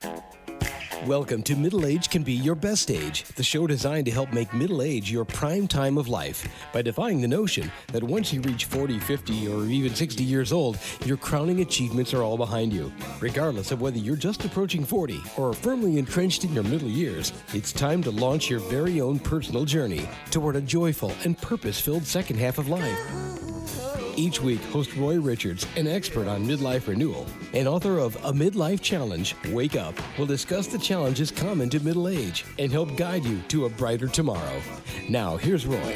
Welcome to Middle Age Can Be Your Best Age, the show designed to help make middle age your prime time of life by defying the notion that once you reach 40, 50, or even 60 years old, your crowning achievements are all behind you. Regardless of whether you're just approaching 40 or are firmly entrenched in your middle years, it's time to launch your very own personal journey toward a joyful and purpose-filled second half of life. Each week, host Roy Richards, an expert on midlife renewal and author of A Midlife Challenge, Wake Up, will discuss the challenges common to middle age and help guide you to a brighter tomorrow. Now, here's Roy.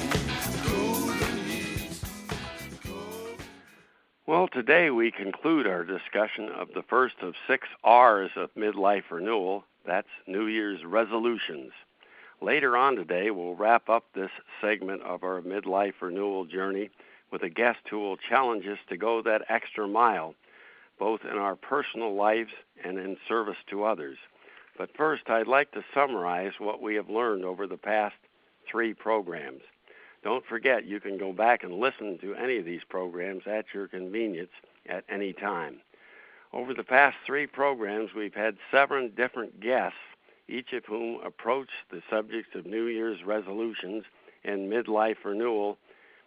Well, today we conclude our discussion of the first of 6 R's of midlife renewal. That's New Year's resolutions. Later on today, we'll wrap up this segment of our midlife renewal journey with a guest who will challenge us to go that extra mile, both in our personal lives and in service to others. But first, I'd like to summarize what we have learned over the past 3 programs. Don't forget, you can go back and listen to any of these programs at your convenience at any time. Over the past 3 programs, we've had 7 different guests, each of whom approached the subjects of New Year's resolutions and midlife renewal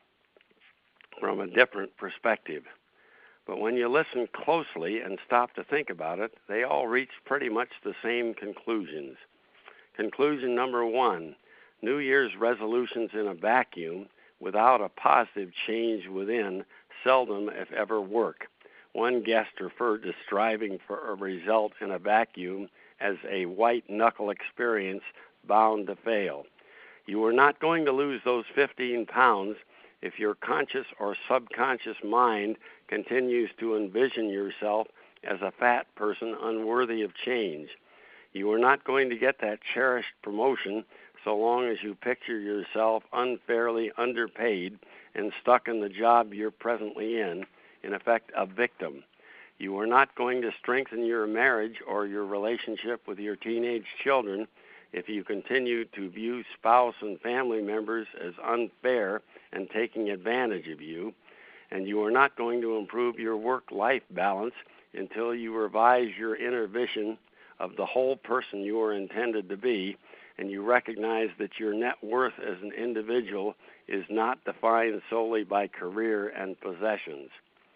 from a different perspective. But when you listen closely and stop to think about it, they all reach pretty much the same conclusions. Conclusion number 1, New Year's resolutions in a vacuum without a positive change within seldom, if ever, work. One guest referred to striving for a result in a vacuum as a white-knuckle experience bound to fail. You are not going to lose those 15 pounds if your conscious or subconscious mind continues to envision yourself as a fat person unworthy of change. You are not going to get that cherished promotion so long as you picture yourself unfairly underpaid and stuck in the job you're presently in effect, a victim. You are not going to strengthen your marriage or your relationship with your teenage children if you continue to view spouse and family members as unfair and taking advantage of you, and you are not going to improve your work-life balance until you revise your inner vision of the whole person you are intended to be, and you recognize that your net worth as an individual is not defined solely by career and possessions.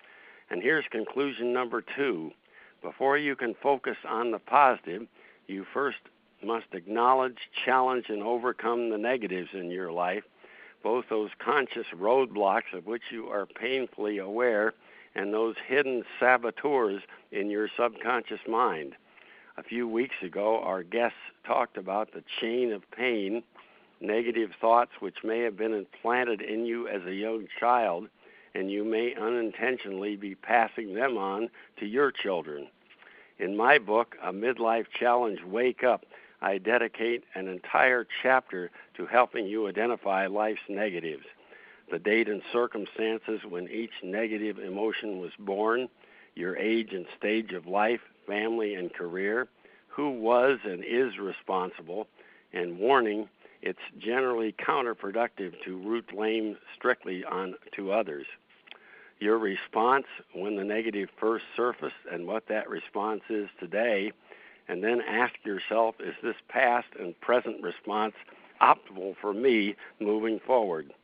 And here's conclusion number 2. Before you can focus on the positive, you first must acknowledge, challenge, and overcome the negatives in your life, both those conscious roadblocks of which you are painfully aware and those hidden saboteurs in your subconscious mind. A few weeks ago, our guests talked about the chain of pain, negative thoughts which may have been implanted in you as a young child, and you may unintentionally be passing them on to your children. In my book, A Midlife Challenge, Wake Up, I dedicate an entire chapter to helping you identify life's negatives, the date and circumstances when each negative emotion was born, your age and stage of life, family and career, who was and is responsible, and warning, it's generally counterproductive to root blame strictly on to others. Your response when the negative first surfaced and what that response is today, and then ask yourself, is this past and present response optimal for me moving forward?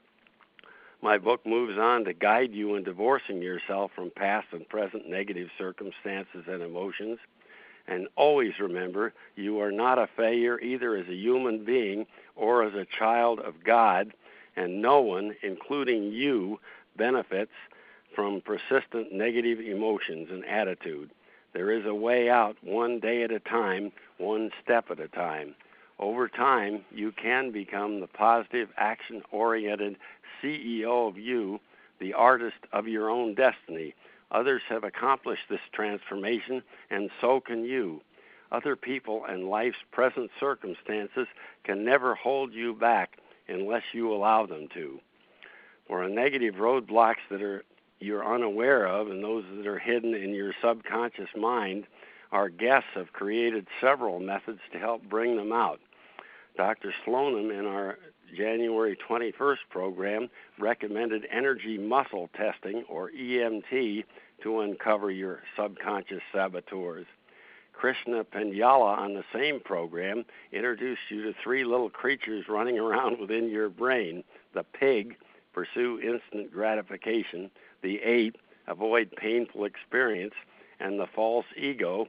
My book moves on to guide you in divorcing yourself from past and present negative circumstances and emotions. And always remember, you are not a failure either as a human being or as a child of God, and no one, including you, benefits from persistent negative emotions and attitude. There is a way out, one day at a time, one step at a time. Over time, you can become the positive, action-oriented CEO of you, the artist of your own destiny. Others have accomplished this transformation, and so can you. Other people and life's present circumstances can never hold you back unless you allow them to. For negative roadblocks that you're unaware of and those that are hidden in your subconscious mind, our guests have created several methods to help bring them out. Dr. Slonim, in our January 21st program, recommended energy muscle testing, or EMT, to uncover your subconscious saboteurs. Krishna Penyala on the same program introduced you to three little creatures running around within your brain. The pig, pursue instant gratification. The ape, avoid painful experience. And the false ego,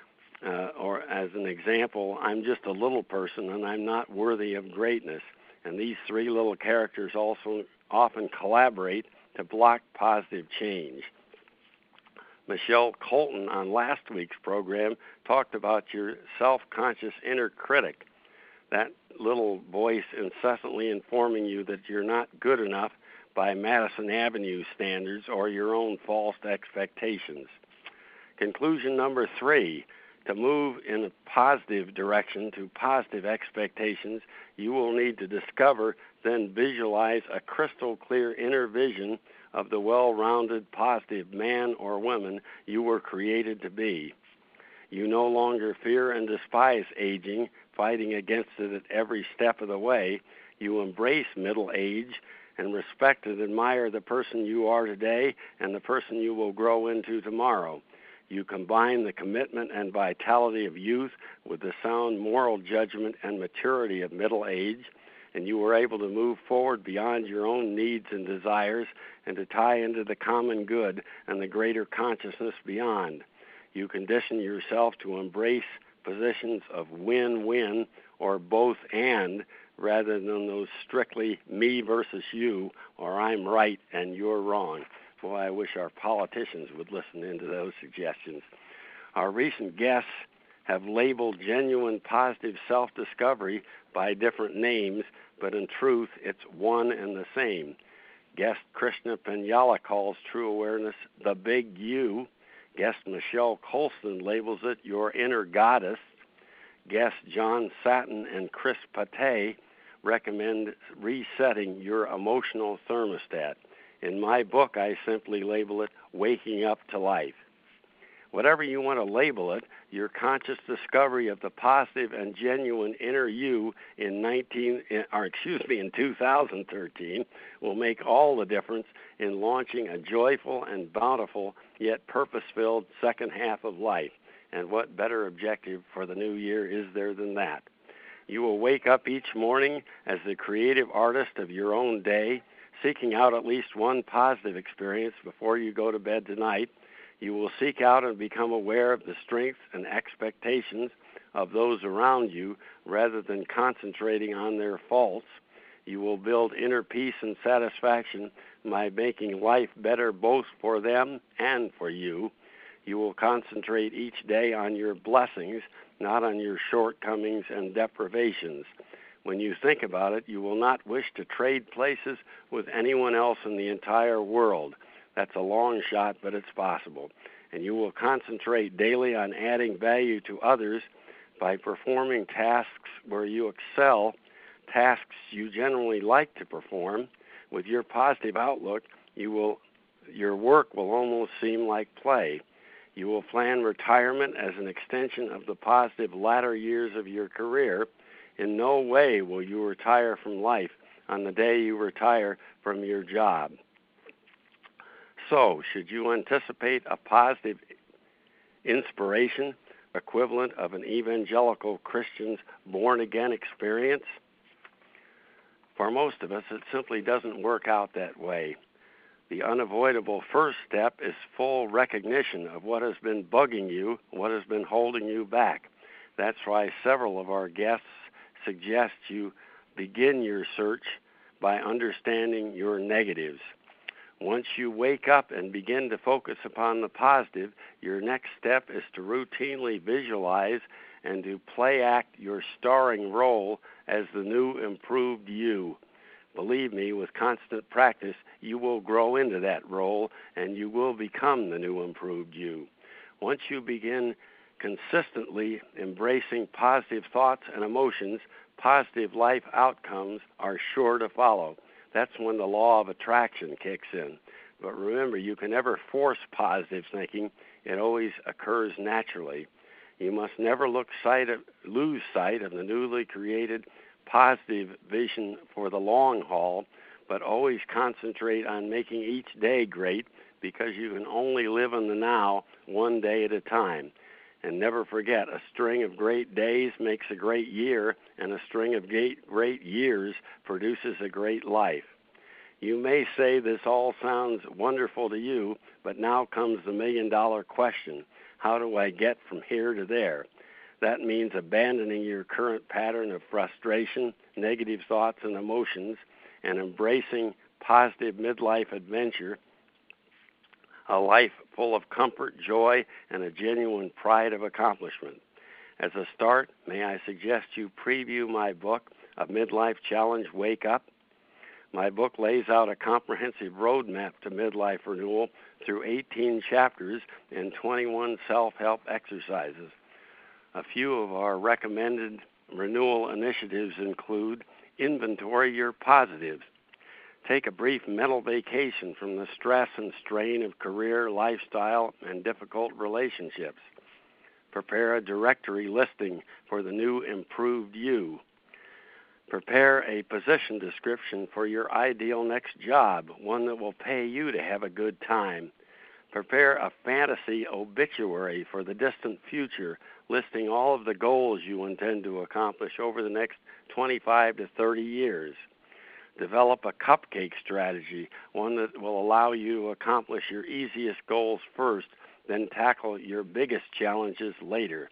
or as an example, I'm just a little person and I'm not worthy of greatness. And these three little characters also often collaborate to block positive change. Michelle Colton on last week's program talked about your self-conscious inner critic, that little voice incessantly informing you that you're not good enough by Madison Avenue standards or your own false expectations. Conclusion number 3, to move in a positive direction to positive expectations, you will need to discover, then visualize a crystal clear inner vision of the well-rounded, positive man or woman you were created to be. You no longer fear and despise aging, fighting against it at every step of the way. You embrace middle age and respect and admire the person you are today and the person you will grow into tomorrow. You combine the commitment and vitality of youth with the sound moral judgment and maturity of middle age, and you were able to move forward beyond your own needs and desires and to tie into the common good and the greater consciousness beyond. You condition yourself to embrace positions of win-win or both and rather than those strictly me versus you or I'm right and you're wrong. Boy, I wish our politicians would listen into those suggestions. Our recent guests have labeled genuine positive self-discovery by different names, but in truth, it's one and the same. Guest Krishna Penyala calls true awareness the big you. Guest Michelle Colston labels it your inner goddess. Guest John Satin and Chris Pate recommend resetting your emotional thermostat. In my book, I simply label it waking up to life. Whatever you want to label it, your conscious discovery of the positive and genuine inner you in 2013 will make all the difference in launching a joyful and bountiful yet purpose-filled second half of life. And what better objective for the new year is there than that? You will wake up each morning as the creative artist of your own day, seeking out at least one positive experience before you go to bed tonight. You will seek out and become aware of the strengths and expectations of those around you rather than concentrating on their faults. You will build inner peace and satisfaction by making life better both for them and for you. You will concentrate each day on your blessings, not on your shortcomings and deprivations. When you think about it, you will not wish to trade places with anyone else in the entire world. That's a long shot, but it's possible. And you will concentrate daily on adding value to others by performing tasks where you excel, tasks you generally like to perform. With your positive outlook, your work will almost seem like play. You will plan retirement as an extension of the positive latter years of your career. In no way will you retire from life on the day you retire from your job. So, should you anticipate a positive inspiration equivalent of an evangelical Christian's born-again experience? For most of us, it simply doesn't work out that way. The unavoidable first step is full recognition of what has been bugging you, what has been holding you back. That's why several of our guests suggest you begin your search by understanding your negatives. Once you wake up and begin to focus upon the positive, your next step is to routinely visualize and to play act your starring role as the new improved you. Believe me, with constant practice, you will grow into that role and you will become the new improved you. Once you begin consistently embracing positive thoughts and emotions, positive life outcomes are sure to follow. That's when the law of attraction kicks in. But remember, you can never force positive thinking. It always occurs naturally. You must never lose sight of the newly created positive vision for the long haul, but always concentrate on making each day great because you can only live in the now one day at a time. And never forget, a string of great days makes a great year, and a string of great years produces a great life. You may say this all sounds wonderful to you, but now comes the million-dollar question. How do I get from here to there? That means abandoning your current pattern of frustration, negative thoughts and emotions, and embracing positive midlife adventure, a life full of comfort, joy, and a genuine pride of accomplishment. As a start, may I suggest you preview my book, A Midlife Challenge Wake Up? My book lays out a comprehensive roadmap to midlife renewal through 18 chapters and 21 self-help exercises. A few of our recommended renewal initiatives include inventory your positives. Take a brief mental vacation from the stress and strain of career, lifestyle, and difficult relationships. Prepare a directory listing for the new improved you. Prepare a position description for your ideal next job, one that will pay you to have a good time. Prepare a fantasy obituary for the distant future, listing all of the goals you intend to accomplish over the next 25 to 30 years. Develop a cupcake strategy, one that will allow you to accomplish your easiest goals first, then tackle your biggest challenges later.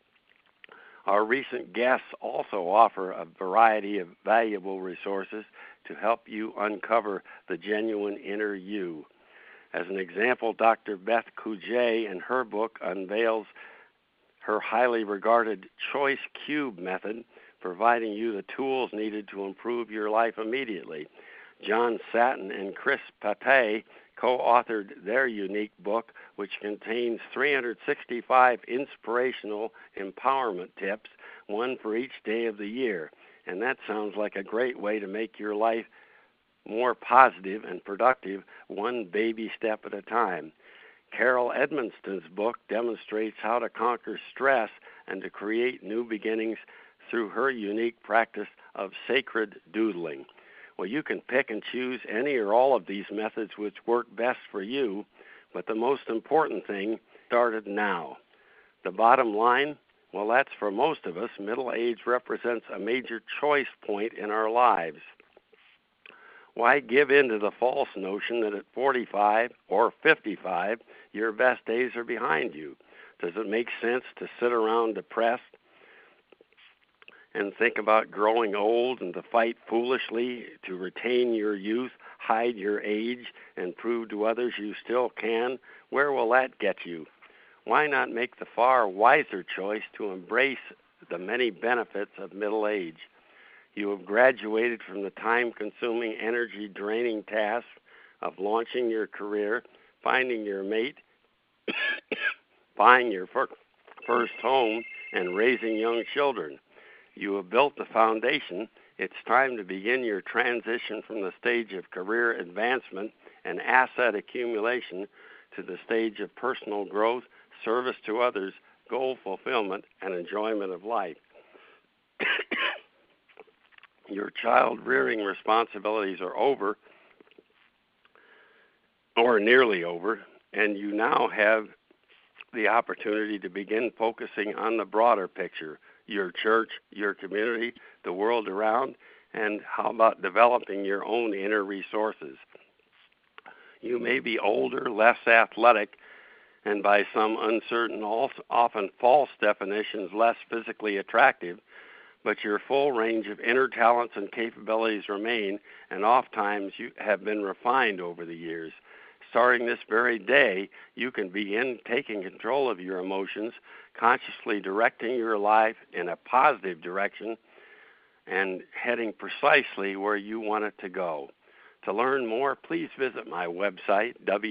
Our recent guests also offer a variety of valuable resources to help you uncover the genuine inner you. As an example, Dr. Beth Coujay in her book unveils her highly regarded Choice Cube method, providing you the tools needed to improve your life immediately. John Satin and Chris Pate co-authored their unique book, which contains 365 inspirational empowerment tips, one for each day of the year. And that sounds like a great way to make your life more positive and productive, one baby step at a time. Carol Edmonston's book demonstrates how to conquer stress and to create new beginnings through her unique practice of sacred doodling. Well, you can pick and choose any or all of these methods which work best for you, but the most important thing started now. The bottom line, well, that's for most of us, middle age represents a major choice point in our lives. Why give in to the false notion that at 45 or 55, your best days are behind you? Does it make sense to sit around depressed and think about growing old and to fight foolishly to retain your youth, hide your age, and prove to others you still can? Where will that get you? Why not make the far wiser choice to embrace the many benefits of middle age? You have graduated from the time-consuming, energy-draining task of launching your career, finding your mate, buying your first home, and raising young children. You have built the foundation. It's time to begin your transition from the stage of career advancement and asset accumulation to the stage of personal growth, service to others, goal fulfillment, and enjoyment of life. Your child-rearing responsibilities are over, or nearly over, and you now have the opportunity to begin focusing on the broader picture, your church, your community, the world around, and how about developing your own inner resources? You may be older, less athletic, and by some uncertain, often false definitions, less physically attractive, but your full range of inner talents and capabilities remain, and oftentimes you have been refined over the years. Starting this very day, you can begin taking control of your emotions, consciously directing your life in a positive direction, and heading precisely where you want it to go. To learn more, please visit my website,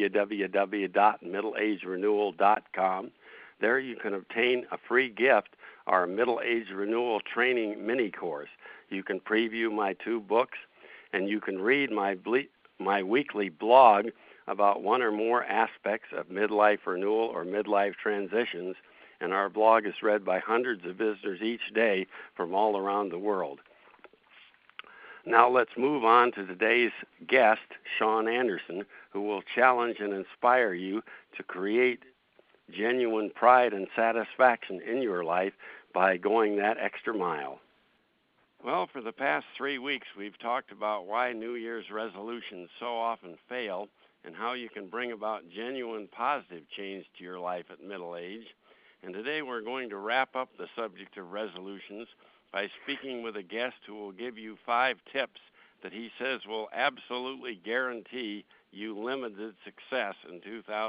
www.middleagerenewal.com. There you can obtain a free gift, our Middle Age Renewal Training mini course. You can preview my 2 books, and you can read my weekly blog about one or more aspects of midlife renewal or midlife transitions, and our blog is read by hundreds of visitors each day from all around the world. Now let's move on to today's guest, Sean Anderson, who will challenge and inspire you to create genuine pride and satisfaction in your life by going that extra mile. Well, for the past 3 weeks, we've talked about why New Year's resolutions so often fail and how you can bring about genuine positive change to your life at middle age. And today we're going to wrap up the subject of resolutions by speaking with a guest who will give you 5 tips that he says will absolutely guarantee you limited success in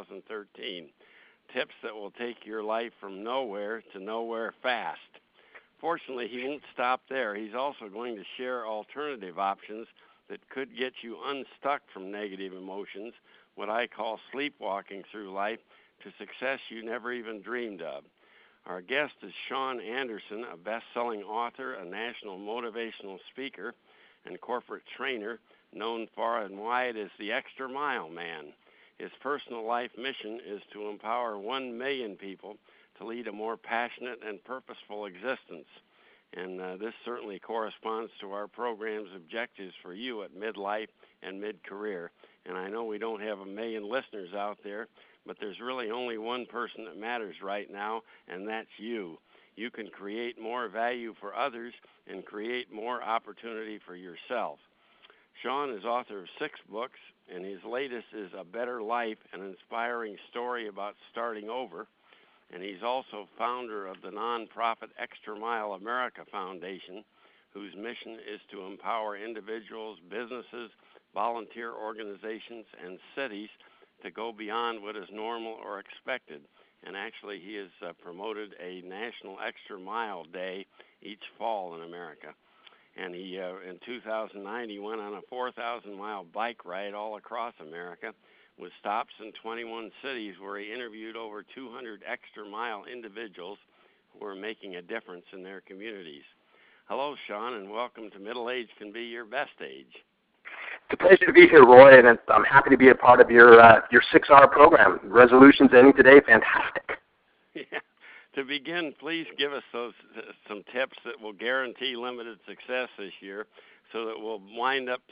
2013. Tips that will take your life from nowhere to nowhere fast. Fortunately, he won't stop there. He's also going to share alternative options that could get you unstuck from negative emotions, what I call sleepwalking through life to success you never even dreamed of. Our guest is Shawn Anderson, a best-selling author, a national motivational speaker, and corporate trainer known far and wide as the Extra Mile Man. His personal life mission is to empower 1 million people to lead a more passionate and purposeful existence. And this certainly corresponds to our program's objectives for you at midlife and mid-career. And I know we don't have 1 million listeners out there, but there's really only one person that matters right now, and that's you. You can create more value for others and create more opportunity for yourself. Shawn is author of 6 books, and his latest is A Better Life, an inspiring story about starting over. And he's also founder of the nonprofit Extra Mile America Foundation, whose mission is to empower individuals, businesses, volunteer organizations, and cities to go beyond what is normal or expected. And actually, he has promoted a National Extra Mile Day each fall in America. And he, in 2009, he went on a 4,000-mile bike ride all across America with stops in 21 cities where he interviewed over 200 extra-mile individuals who are making a difference in their communities. Hello, Shawn, and welcome to Middle Age Can Be Your Best Age. It's a pleasure to be here, Roy, and I'm happy to be a part of your 6-hour program. Resolutions ending today, fantastic. Yeah. To begin, please give us some tips that will guarantee limited success this year so that we'll wind up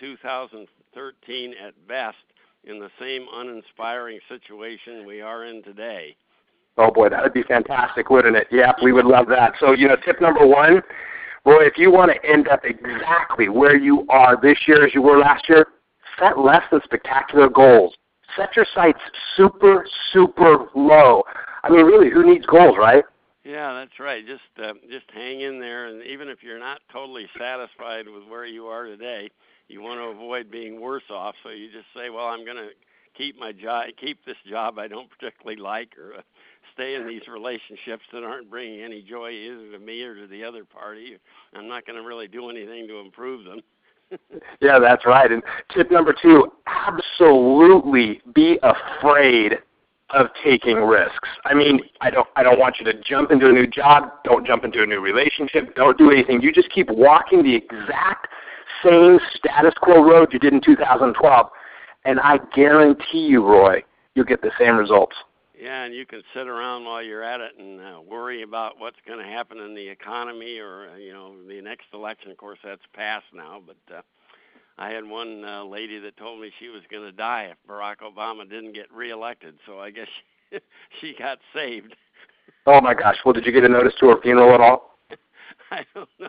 2013 at best in the same uninspiring situation we are in today. Oh, boy, that would be fantastic, wouldn't it? Yeah, we would love that. So, tip number 1, Roy, if you want to end up exactly where you are this year as you were last year, set less than spectacular goals. Set your sights super, super low. I mean, really, who needs goals, right? Yeah, that's right. Just hang in there, and even if you're not totally satisfied with where you are today, you want to avoid being worse off. So you just say, well, I'm going to keep this job I don't particularly like, or stay in these relationships that aren't bringing any joy either to me or to the other party. I'm not going to really do anything to improve them. Yeah, that's right. And tip number 2, absolutely be afraid of taking risks. I mean, I don't want you to jump into a new job. Don't jump into a new relationship. Don't do anything. You just keep walking the exact same status quo road you did in 2012, and I guarantee you, Roy, you'll get the same results. Yeah, and you can sit around while you're at it and worry about what's going to happen in the economy or, the next election. Of course, that's passed now, but I had one lady that told me she was going to die if Barack Obama didn't get reelected, so I guess she got saved. Oh, my gosh. Well, did you get a notice to her funeral at all? I don't know.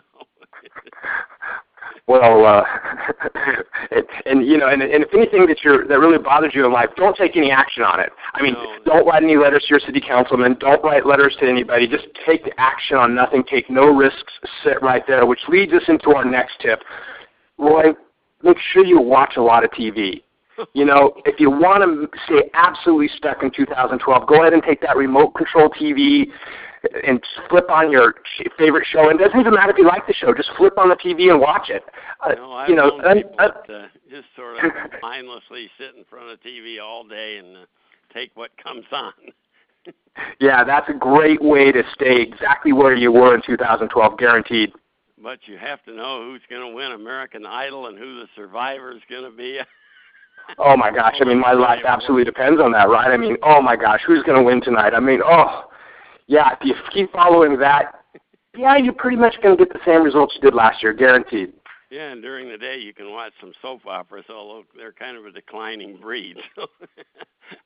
Well, and if anything that really bothers you in life, don't take any action on it. I mean, don't write any letters to your city councilman. Don't write letters to anybody. Just take action on nothing. Take no risks. Sit right there, which leads us into our next tip. Roy, make sure you watch a lot of TV. If you want to stay absolutely stuck in 2012, go ahead and take that remote control TV and flip on your favorite show. And it doesn't even matter if you like the show. Just flip on the TV and watch it. I've known people that just sort of mindlessly sit in front of TV all day and take what comes on. Yeah, that's a great way to stay exactly where you were in 2012, guaranteed. But you have to know who's going to win American Idol and who the survivor is going to be. Oh, my gosh. I mean, my life absolutely depends on that, right? I mean, oh, my gosh, who's going to win tonight? I mean, yeah, if you keep following that, yeah, you're pretty much going to get the same results you did last year, guaranteed. Yeah, and during the day you can watch some soap operas, although they're kind of a declining breed.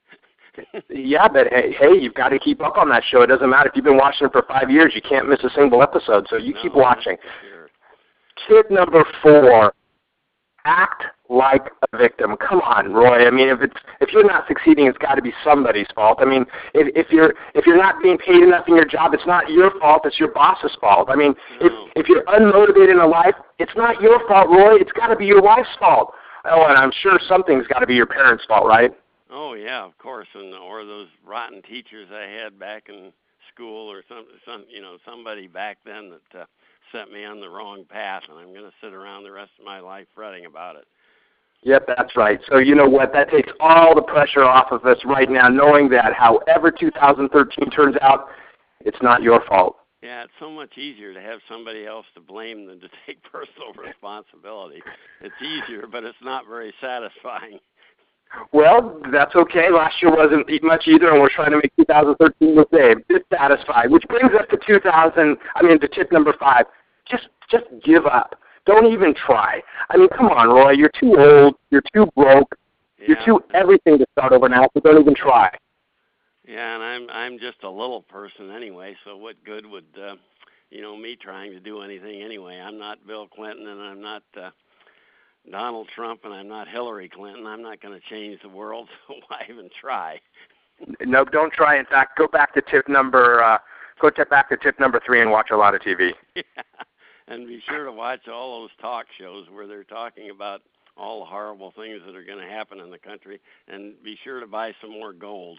Yeah, but hey, you've got to keep up on that show. It doesn't matter if you've been watching it for 5 years. You can't miss a single episode, so you keep watching. Sure. Tip number 4, act like a victim. Come on, Roy. I mean, if you're not succeeding, it's got to be somebody's fault. I mean, if you're not being paid enough in your job, it's not your fault. It's your boss's fault. I mean, if you're unmotivated in life, it's not your fault, Roy. It's got to be your wife's fault. Oh, and I'm sure something's got to be your parents' fault, right? Oh yeah, of course, or those rotten teachers I had back in school, or somebody back then that set me on the wrong path, and I'm going to sit around the rest of my life fretting about it. Yep, that's right. So you know what? That takes all the pressure off of us right now, knowing that however 2013 turns out, it's not your fault. Yeah, it's so much easier to have somebody else to blame than to take personal responsibility. It's easier, but it's not very satisfying. Well, that's okay. Last year wasn't much either, and we're trying to make 2013 the same. Dissatisfied, which brings us to to tip number 5. Just give up. Don't even try. I mean, come on, Roy. You're too old. You're too broke. Yeah. You're too everything to start over now, so don't even try. Yeah, and I'm just a little person anyway, so what good would me trying to do anything anyway? I'm not Bill Clinton, and I'm not Donald Trump, and I'm not Hillary Clinton. I'm not going to change the world, so why even try? No, don't try. In fact, go back to tip number 3 and watch a lot of TV. Yeah, and be sure to watch all those talk shows where they're talking about all the horrible things that are going to happen in the country, and be sure to buy some more gold.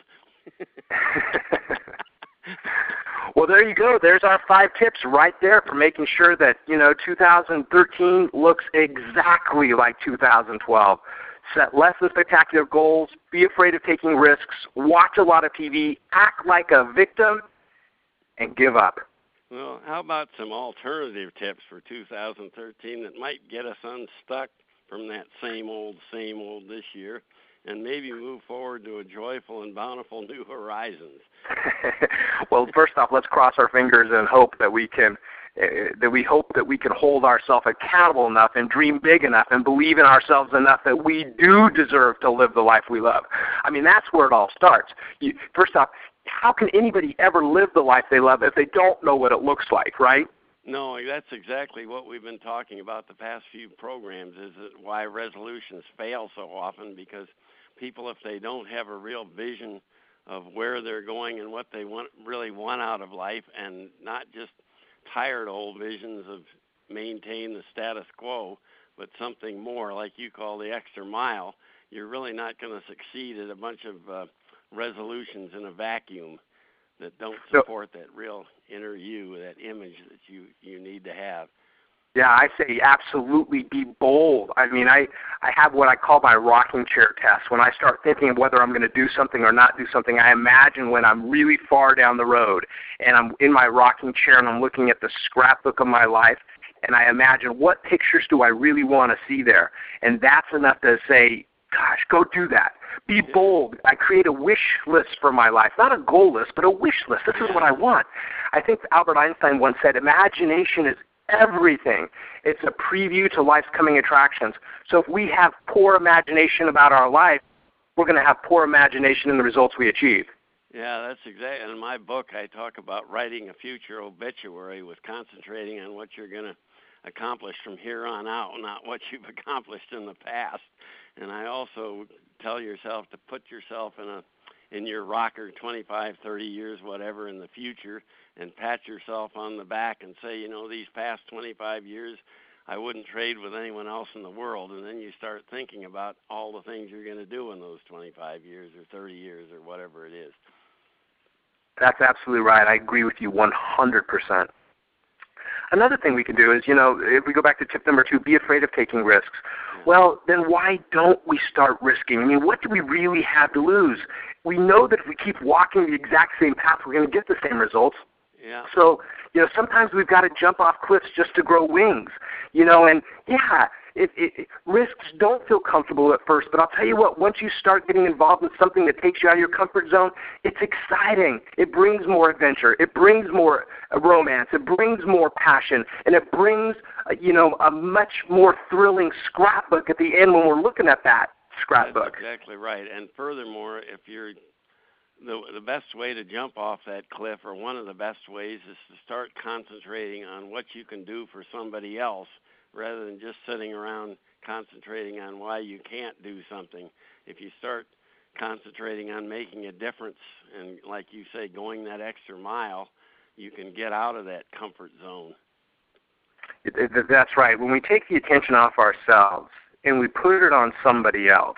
Well, there you go. There's our 5 tips right there for making sure that 2013 looks exactly like 2012. Set less than spectacular goals. Be afraid of taking risks. Watch a lot of TV. Act like a victim, and give up. Well, how about some alternative tips for 2013 that might get us unstuck from that same old this year, and maybe move forward to a joyful and bountiful new horizons? Well, first off, let's cross our fingers and hope that we can hold ourselves accountable enough and dream big enough and believe in ourselves enough that we do deserve to live the life we love. I mean, that's where it all starts. First off, how can anybody ever live the life they love if they don't know what it looks like, right? No, that's exactly what we've been talking about the past few programs, is that why resolutions fail so often, because people, if they don't have a real vision of where they're going and what they really want out of life, and not just tired old visions of maintain the status quo, but something more, like you call the extra mile, you're really not going to succeed at a bunch of resolutions in a vacuum that don't support that real inner you, that image that you need to have. Yeah, I say absolutely be bold. I mean, I have what I call my rocking chair test. When I start thinking of whether I'm going to do something or not do something, I imagine when I'm really far down the road and I'm in my rocking chair and I'm looking at the scrapbook of my life, and I imagine what pictures do I really want to see there. And that's enough to say, gosh, go do that. Be bold. I create a wish list for my life. Not a goal list, but a wish list. This is what I want. I think Albert Einstein once said, imagination is everything. It's a preview to life's coming attractions. So if we have poor imagination about our life, we're going to have poor imagination in the results we achieve. Yeah, that's exactly. In my book, I talk about writing a future obituary with concentrating on what you're going to accomplish from here on out, not what you've accomplished in the past. And I also tell yourself to put yourself in your rocker 25, 30 years, whatever, in the future, and pat yourself on the back and say, these past 25 years, I wouldn't trade with anyone else in the world. And then you start thinking about all the things you're going to do in those 25 years or 30 years or whatever it is. That's absolutely right. I agree with you 100%. Another thing we can do is, if we go back to tip number 2, be afraid of taking risks. Well, then why don't we start risking? I mean, what do we really have to lose? We know that if we keep walking the exact same path, we're going to get the same results. Yeah. So, sometimes we've got to jump off cliffs just to grow wings, and yeah, risks don't feel comfortable at first, but I'll tell you what, once you start getting involved in something that takes you out of your comfort zone, it's exciting. It brings more adventure. It brings more romance. It brings more passion, and it brings, a much more thrilling scrapbook at the end when we're looking at that scrapbook. That's exactly right. And furthermore, if you're the best way to jump off that cliff, or one of the best ways, is to start concentrating on what you can do for somebody else rather than just sitting around concentrating on why you can't do something. If you start concentrating on making a difference and, like you say, going that extra mile, you can get out of that comfort zone. That's right. When we take the attention off ourselves and we put it on somebody else,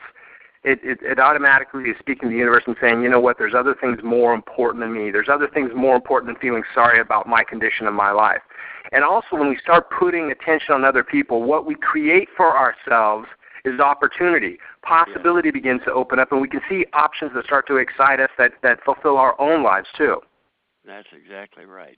it automatically is speaking to the universe and saying, you know what, there's other things more important than me. There's other things more important than feeling sorry about my condition in my life. And also when we start putting attention on other people, what we create for ourselves is opportunity. Possibility begins to open up, and we can see options that start to excite us that fulfill our own lives too. That's exactly right.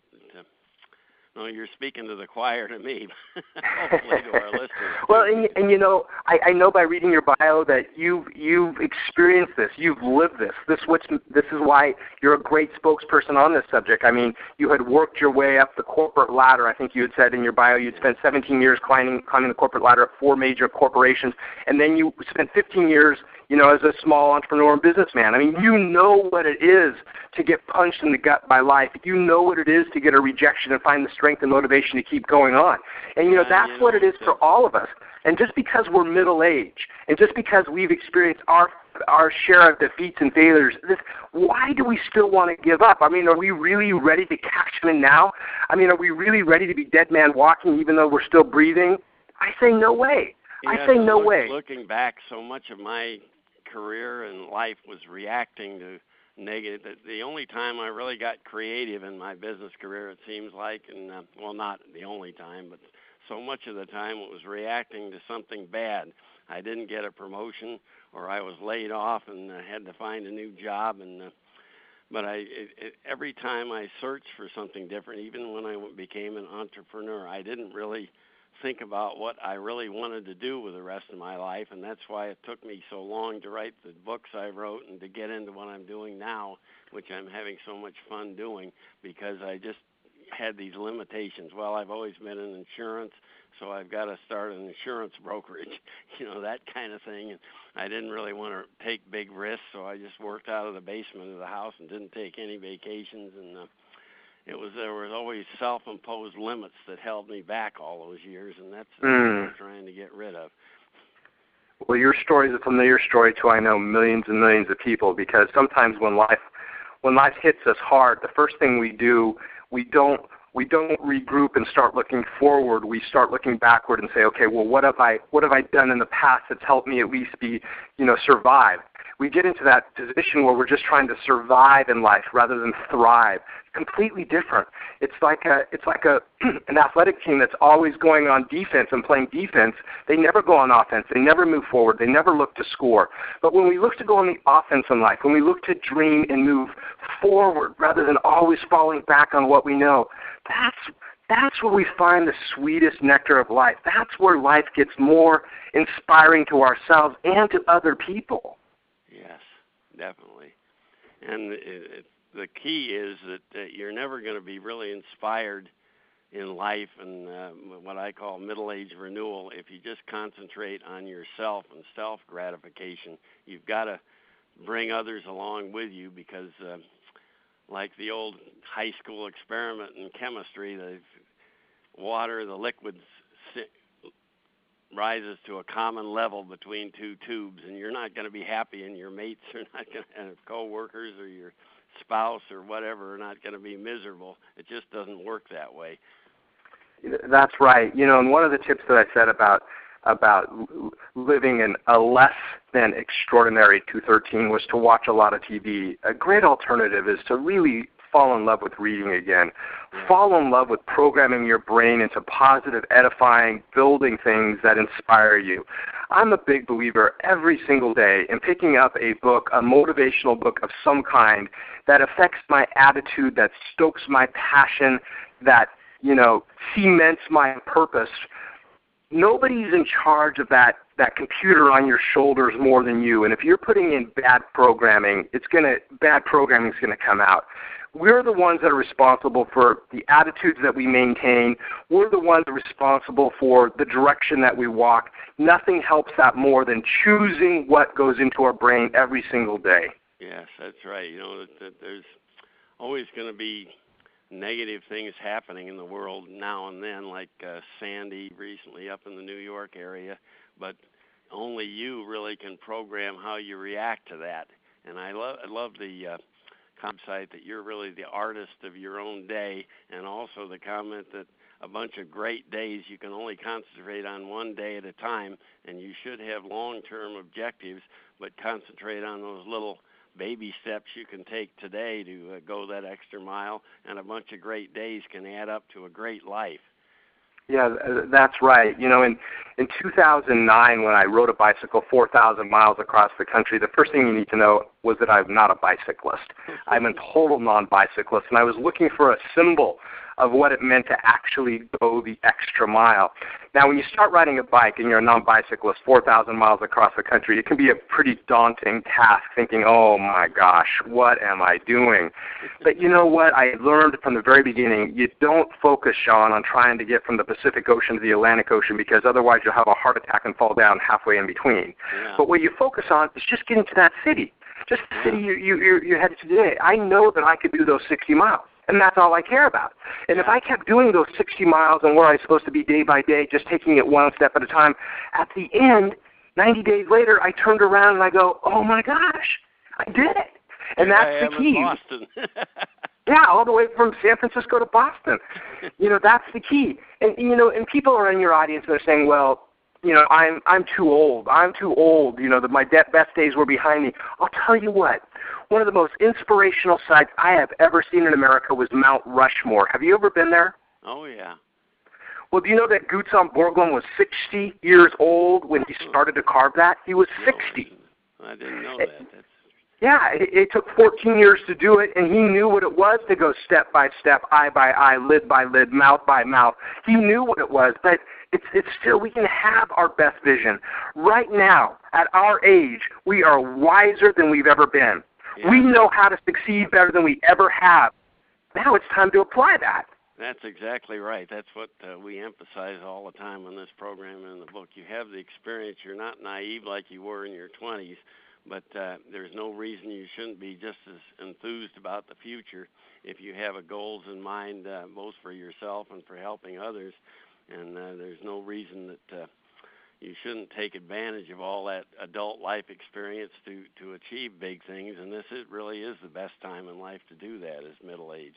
No, you're speaking to the choir to me, hopefully to our listeners. Well, and you know, I know by reading your bio that you've experienced this, you've lived this. This is why you're a great spokesperson on this subject. I mean, you had worked your way up the corporate ladder. I think you had said in your bio you'd spent 17 years climbing the corporate ladder at 4 major corporations, and then you spent 15 years, you know, as a small entrepreneur and businessman. I mean, you know what it is to get punched in the gut by life. You know what it is to get a rejection and find the strength and motivation to keep going on. And, you know, that's what it is for all of us. And just because we're middle-aged, and just because we've experienced our share of defeats and failures, why do we still want to give up? I mean, are we really ready to cash in now? I mean, are we really ready to be dead man walking even though we're still breathing? I say no way. I say no way. Looking back, so much of my career and life was reacting to negative. The only time I really got creative in my business career, it seems like, and well, not the only time, but so much of the time it was reacting to something bad. I didn't get a promotion, or I was laid off and had to find a new job, and but every time I searched for something different, even when I became an entrepreneur, I didn't really think about what I really wanted to do with the rest of my life, and that's why it took me so long to write the books I wrote and to get into what I'm doing now, which I'm having so much fun doing, because I just had these limitations. Well, I've always been in insurance, so I've got to start an insurance brokerage, you know, that kind of thing. And I didn't really want to take big risks, so I just worked out of the basement of the house and didn't take any vacations, and there was always self-imposed limits that held me back all those years, and that's what I'm trying to get rid of. Well, your story is a familiar story to, I know, millions and millions of people, because sometimes when life hits us hard, the first thing we do, we don't regroup and start looking forward. We start looking backward and say, okay, well, what have I done in the past that's helped me at least survive? We get into that position where we're just trying to survive in life rather than thrive. Completely different. It's like an athletic team that's always going on defense and playing defense. They never go on offense. They never move forward. They never look to score. But when we look to go on the offense in life, when we look to dream and move forward rather than always falling back on what we know, that's where we find the sweetest nectar of life. That's where life gets more inspiring to ourselves and to other people. Yes, definitely. And the key is that you're never going to be really inspired in life and what I call middle-age renewal if you just concentrate on yourself and self-gratification. You've got to bring others along with you, because like the old high school experiment in chemistry, the liquids rises to a common level between two tubes, and you're not going to be happy, and your mates are not going to, and co-workers or your spouse or whatever are not going to be miserable. It just doesn't work that way. That's right. You know, and one of the tips that I said about living in a less than extraordinary 213 was to watch a lot of TV. A great alternative is to really fall in love with reading again. Fall in love with programming your brain into positive, edifying, building things that inspire you. I'm a big believer every single day in picking up a book, a motivational book of some kind that affects my attitude, that stokes my passion, that, cements my purpose. Nobody's in charge of that computer on your shoulders more than you. And if you're putting in bad programming, bad programming is going to come out. We're the ones that are responsible for the attitudes that we maintain. We're the ones that are responsible for the direction that we walk. Nothing helps that more than choosing what goes into our brain every single day. Yes, that's right. That there's always going to be negative things happening in the world now and then, like Sandy recently up in the New York area, but only you really can program how you react to that. And I love the site that you're really the artist of your own day, and also the comment that a bunch of great days you can only concentrate on one day at a time, and you should have long-term objectives, but concentrate on those little baby steps you can take today to go that extra mile, and a bunch of great days can add up to a great life. Yeah, that's right. In 2009, when I rode a bicycle 4,000 miles across the country, the first thing you need to know was that I'm not a bicyclist. I'm a total non-bicyclist, and I was looking for a symbol of what it meant to actually go the extra mile. Now, when you start riding a bike and you're a non-bicyclist 4,000 miles across the country, it can be a pretty daunting task, thinking, oh my gosh, what am I doing? But you know what? I learned from the very beginning, you don't focus, Sean, on trying to get from the Pacific Ocean to the Atlantic Ocean, because otherwise you'll have a heart attack and fall down halfway in between. Yeah. But what you focus on is just getting to that city, just the city you're headed to today. I know that I could do those 60 miles. And that's all I care about. And if I kept doing those 60 miles and where I was supposed to be day by day, just taking it one step at a time, at the end, 90 days later, I turned around and I go, oh my gosh, I did it. And that's the key. Boston. Yeah, all the way from San Francisco to Boston. That's the key. And and people are in your audience and they're saying, well, I'm too old. I'm too old. My best days were behind me. I'll tell you what. One of the most inspirational sights I have ever seen in America was Mount Rushmore. Have you ever been there? Oh, yeah. Well, do you know that Gutzon Borglum was 60 years old when he started to carve that? He was 60. I didn't know that. Yeah, it took 14 years to do it, and he knew what it was to go step by step, eye by eye, lid by lid, mouth by mouth. He knew what it was, but it's still, we can have our best vision. Right now, at our age, we are wiser than we've ever been. Yeah. We know how to succeed better than we ever have. Now it's time to apply that. That's exactly right. That's what we emphasize all the time on this program and in the book. You have the experience. You're not naive like you were in your 20s, but there's no reason you shouldn't be just as enthused about the future if you have a goals in mind, both for yourself and for helping others. And there's no reason that you shouldn't take advantage of all that adult life experience to achieve big things. And really is the best time in life to do that, is middle age.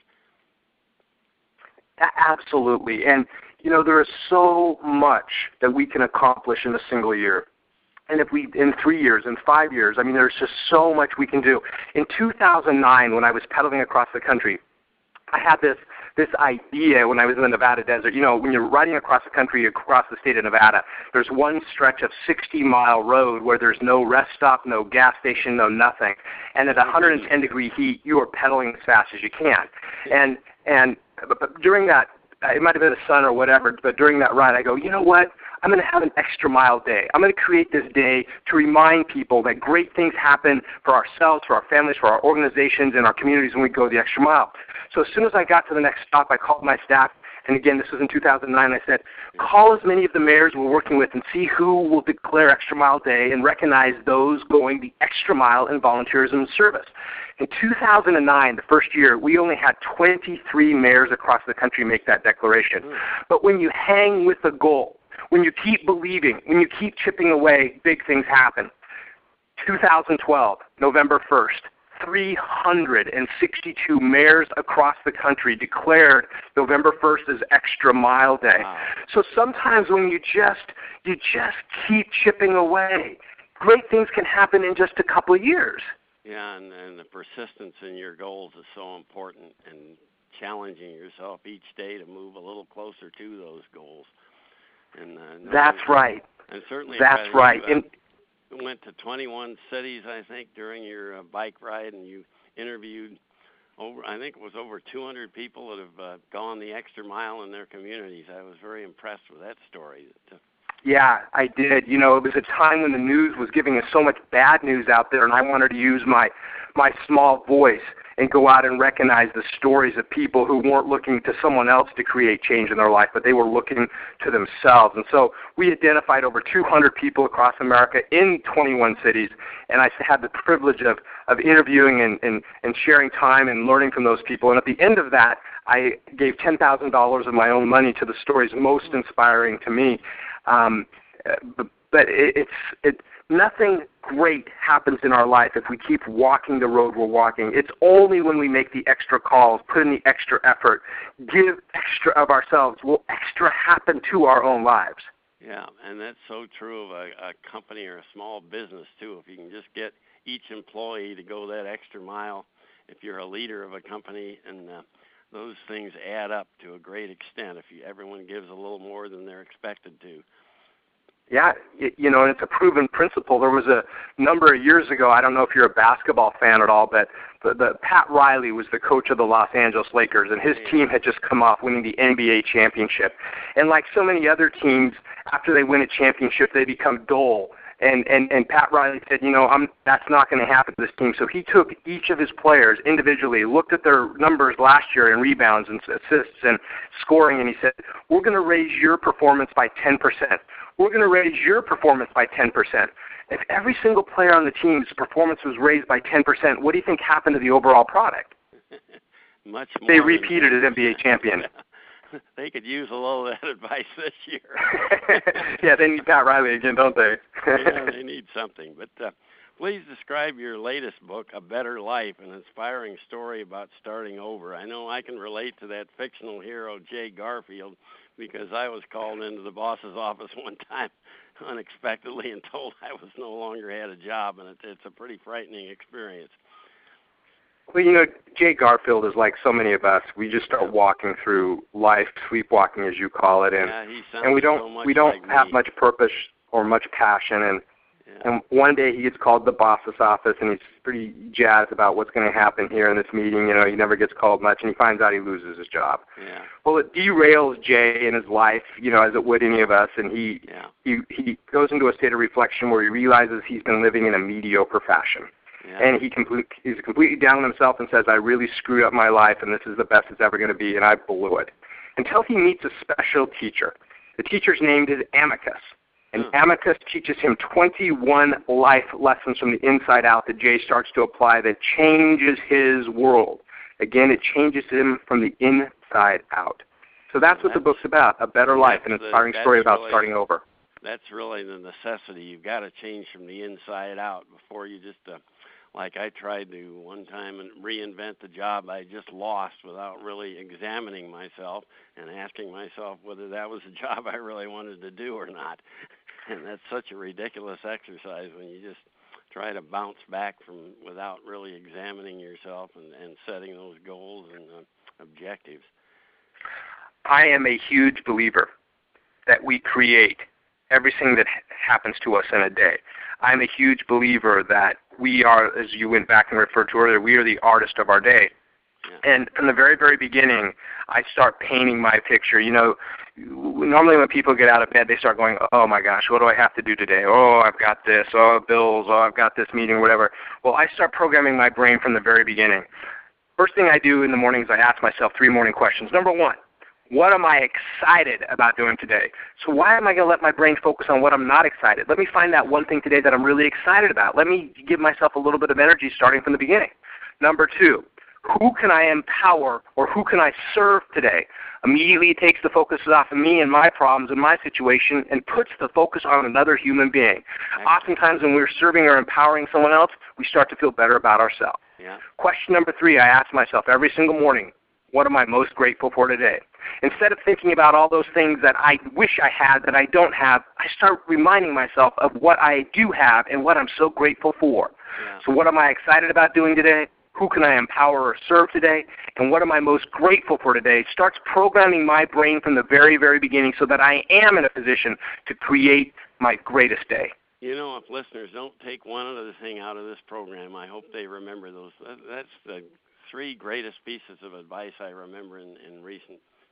Absolutely. And, there is so much that we can accomplish in a single year. And in 3 years, in 5 years, there's just so much we can do. In 2009, when I was pedaling across the country, I had this idea when I was in the Nevada desert. When you're riding across the country, across the state of Nevada, there's one stretch of 60-mile road where there's no rest stop, no gas station, no nothing. And at 110-degree heat, you are pedaling as fast as you can. But during that, it might have been the sun or whatever, but during that ride, I go, you know what? I'm going to have an extra mile day. I'm going to create this day to remind people that great things happen for ourselves, for our families, for our organizations, and our communities when we go the extra mile. So as soon as I got to the next stop, I called my staff, and again, this was in 2009. I said, call as many of the mayors we're working with and see who will declare Extra Mile Day and recognize those going the extra mile in volunteerism and service. In 2009, the first year, we only had 23 mayors across the country make that declaration. But when you hang with a goal, when you keep believing, when you keep chipping away, big things happen. 2012, November 1st, 362 mayors across the country declared November 1st as Extra Mile Day. Wow. So sometimes when you just keep chipping away, great things can happen in just a couple of years. Yeah, and the persistence in your goals is so important, and challenging yourself each day to move a little closer to those goals. And that's right. And certainly that's right. Went to 21 cities, I think, during your bike ride, and you interviewed over 200 people that have gone the extra mile in their communities. I was very impressed with that story. Yeah, I did. You know, it was a time when the news was giving us so much bad news out there, and I wanted to use my small voice and go out and recognize the stories of people who weren't looking to someone else to create change in their life, but they were looking to themselves. And so we identified over 200 people across America in 21 cities, and I had the privilege of interviewing and sharing time and learning from those people. And at the end of that, I gave $10,000 of my own money to the stories most inspiring to me. But nothing great happens in our life if we keep walking the road we're walking. It's only when we make the extra calls, put in the extra effort, give extra of ourselves, will extra happen to our own lives. Yeah, and that's so true of a company or a small business, too. If you can just get each employee to go that extra mile, if you're a leader of a company, and those things add up to a great extent if everyone gives a little more than they're expected to. Yeah, you know, and it's a proven principle. There was a number of years ago, I don't know if you're a basketball fan at all, but the Pat Riley was the coach of the Los Angeles Lakers, and his team had just come off winning the NBA championship. And like so many other teams, after they win a championship, they become dull. And Pat Riley said, you know, that's not going to happen to this team. So he took each of his players individually, looked at their numbers last year in rebounds and assists and scoring, and he said, we're going to raise your performance by 10%. We're going to raise your performance by 10%. If every single player on the team's performance was raised by 10%, what do you think happened to the overall product? Much more. They repeated as NBA champion. They could use a little of that advice this year. Yeah, they need Pat Riley again, don't they? Yeah, they need something. But please describe your latest book, A Better Life, an inspiring story about starting over. I know I can relate to that fictional hero, Jay Garfield, because I was called into the boss's office one time unexpectedly and told I was no longer had a job, and it's a pretty frightening experience. Well, you know, Jay Garfield is like so many of us. We just start walking through life, sleepwalking as you call it, and we don't have much purpose or much passion. And one day he gets called to the boss's office, and he's pretty jazzed about what's going to happen here in this meeting. You know, he never gets called much, and he finds out he loses his job. Yeah. Well, it derails Jay in his life, you know, as it would any of us, and he goes into a state of reflection where he realizes he's been living in a mediocre fashion. Yeah. And he's completely down on himself and says, I really screwed up my life, and this is the best it's ever going to be, and I blew it. Until he meets a special teacher. The teacher's name is Amicus. And Amicus teaches him 21 life lessons from the inside out that Jay starts to apply that changes his world. Again, it changes him from the inside out. So that's what the book's about, A Better Life, an inspiring story about starting over. That's really the necessity. You've got to change from the inside out before you just, like I tried to one time and reinvent the job I just lost without really examining myself and asking myself whether that was a job I really wanted to do or not. And that's such a ridiculous exercise when you just try to bounce back from without really examining yourself and setting those goals and objectives. I am a huge believer that we create everything that happens to us in a day. I'm a huge believer that we are, as you went back and referred to earlier, we are the artist of our day. Yeah. And from the very, very beginning, I start painting my picture. You know, normally when people get out of bed, they start going, oh, my gosh, what do I have to do today? Oh, I've got this. Oh, bills. Oh, I've got this meeting, whatever. Well, I start programming my brain from the very beginning. First thing I do in the morning is I ask myself 3 morning questions. Number 1, what am I excited about doing today? So why am I going to let my brain focus on what I'm not excited? Let me find that one thing today that I'm really excited about. Let me give myself a little bit of energy starting from the beginning. Number 2, who can I empower or who can I serve today? Immediately it takes the focus off of me and my problems and my situation and puts the focus on another human being. Oftentimes when we're serving or empowering someone else, we start to feel better about ourselves. Yeah. Question number 3, I ask myself every single morning, what am I most grateful for today? Instead of thinking about all those things that I wish I had that I don't have, I start reminding myself of what I do have and what I'm so grateful for. Yeah. So what am I excited about doing today? Who can I empower or serve today? And what am I most grateful for today? Starts programming my brain from the very, very beginning so that I am in a position to create my greatest day. You know, if listeners don't take one other thing out of this program, I hope they remember those. That's the 3 greatest pieces of advice I remember in recent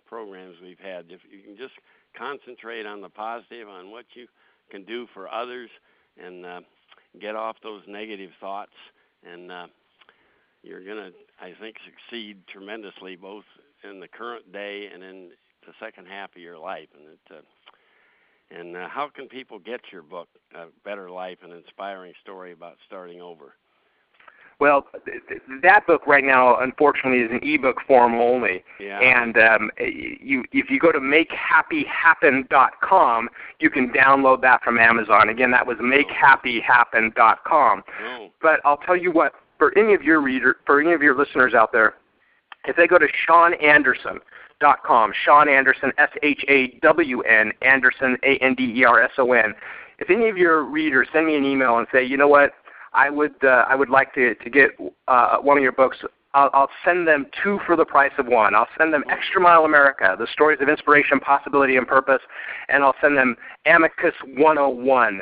programs we've had. If you can just concentrate on the positive, on what you can do for others, and get off those negative thoughts, and you're going to, I think, succeed tremendously both in the current day and in the second half of your life. And how can people get your book, Better Life, an inspiring story about starting over? Well, that book right now, unfortunately, is in ebook form only. Yeah. And if you go to makehappyhappen.com, you can download that from Amazon. Again, that was makehappyhappen.com. Oh. But I'll tell you what, for any of your listeners out there, if they go to ShawnAnderson.com, Shawn Anderson, SHAWN, Anderson, ANDERSON. If any of your readers send me an email and say, you know what, I would like to get one of your books, I'll send them 2 for the price of 1. I'll send them Extra Mile America, The Stories of Inspiration, Possibility, and Purpose, and I'll send them Amicus 101.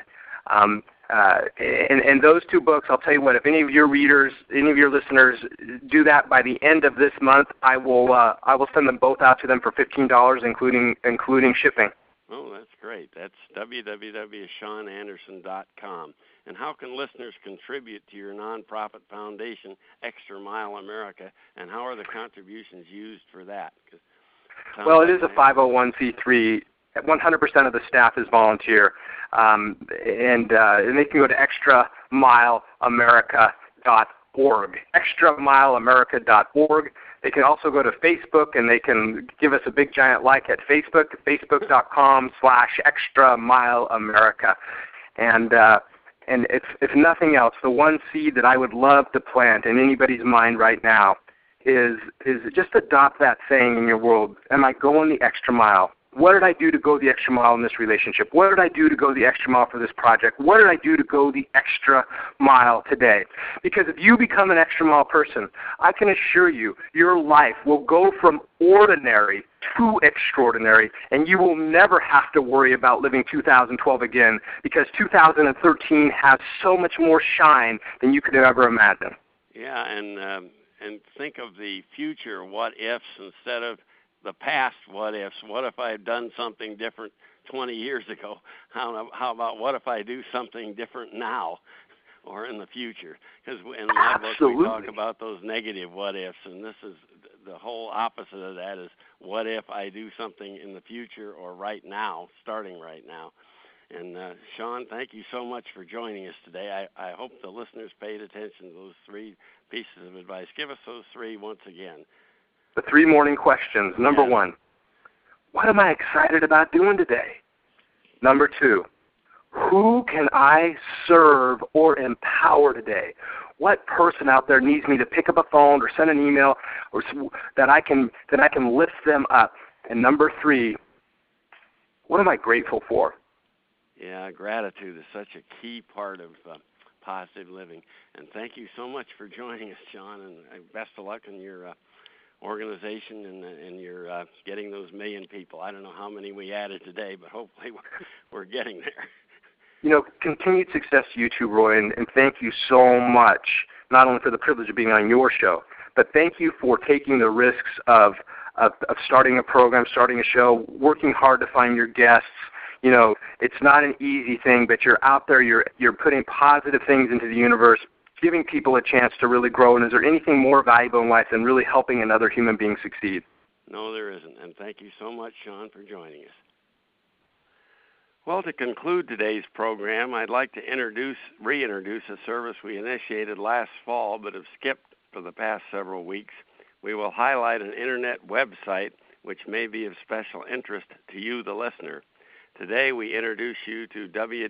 And those 2 books, I'll tell you what, if any of your readers, any of your listeners do that by the end of this month, I will send them both out to them for $15, including shipping. Oh, that's great. That's www.ShawnAnderson.com. And how can listeners contribute to your nonprofit foundation, Extra Mile America, and how are the contributions used for that? Well, it is a 501c3. 100% of the staff is volunteer, and they can go to extramileamerica.org, extramileamerica.org. They can also go to Facebook, and they can give us a big giant like at Facebook, facebook.com/extramileamerica. And if nothing else, the one seed that I would love to plant in anybody's mind right now is just adopt that saying in your world, am I going the extra mile? What did I do to go the extra mile in this relationship? What did I do to go the extra mile for this project? What did I do to go the extra mile today? Because if you become an extra mile person, I can assure you your life will go from ordinary to extraordinary, and you will never have to worry about living 2012 again, because 2013 has so much more shine than you could ever imagine. Yeah, and think of the future what-ifs instead of the past what-ifs. What if I had done something different 20 years ago? How about what if I do something different now or in the future? Because in my book we talk about those negative what-ifs, and this is the whole opposite of that is what if I do something in the future or right now, starting right now. And Shawn, thank you so much for joining us today. I hope the listeners paid attention to those 3 pieces of advice. Give us those 3 once again. The 3 morning questions. Number 1, what am I excited about doing today? Number 2, who can I serve or empower today? What person out there needs me to pick up a phone or send an email or that I can lift them up? And number 3, what am I grateful for? Yeah, gratitude is such a key part of positive living. And thank you so much for joining us, Shawn, and best of luck in your organization and you're getting those 1 million people. I don't know how many we added today, but hopefully we're getting there. You know, continued success to you too, Roy, and thank you so much, not only for the privilege of being on your show, but thank you for taking the risks of starting a program, starting a show, working hard to find your guests. You know, it's not an easy thing, but you're out there, you're putting positive things into the universe, giving people a chance to really grow. And is there anything more valuable in life than really helping another human being succeed? No, there isn't. And thank you so much, Shawn, for joining us. Well, to conclude today's program, I'd like to reintroduce a service we initiated last fall but have skipped for the past several weeks. We will highlight an internet website which may be of special interest to you, the listener. Today we introduce you to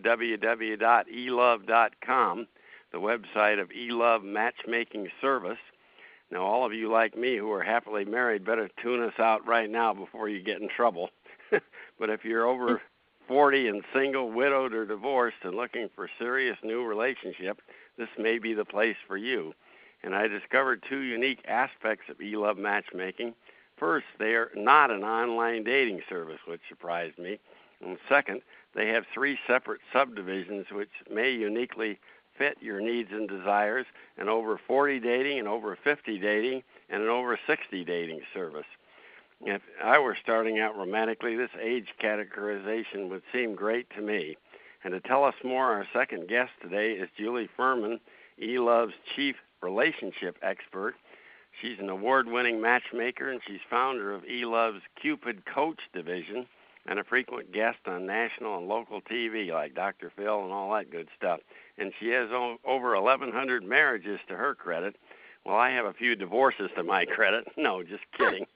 www.elove.com, the website of eLove Matchmaking Service. Now, all of you like me who are happily married better tune us out right now before you get in trouble. But if you're over 40 and single, widowed, or divorced and looking for a serious new relationship, this may be the place for you. And I discovered 2 unique aspects of eLove Matchmaking. First, they are not an online dating service, which surprised me. And second, they have 3 separate subdivisions which may uniquely fit your needs and desires, an over 40 dating, an over 50 dating, and an over 60 dating service. If I were starting out romantically, this age categorization would seem great to me. And to tell us more, our second guest today is Julie Furman, eLove's Chief Relationship Expert. She's an award-winning matchmaker, and she's founder of eLove's Cupid Coach division and a frequent guest on national and local TV like Dr. Phil and all that good stuff. And she has over 1,100 marriages to her credit. Well, I have a few divorces to my credit. No, just kidding.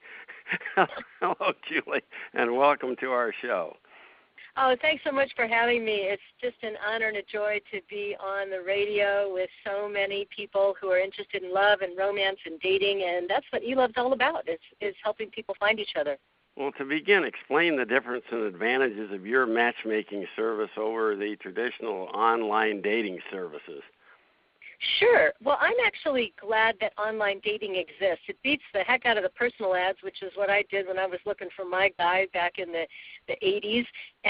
Hello, Julie, and welcome to our show. Oh, thanks so much for having me. It's just an honor and a joy to be on the radio with so many people who are interested in love and romance and dating, and that's what eLove's all about, is helping people find each other. Well, to begin, explain the difference and advantages of your matchmaking service over the traditional online dating services. Sure. Well, I'm actually glad that online dating exists. It beats the heck out of the personal ads, which is what I did when I was looking for my guy back in the 80s.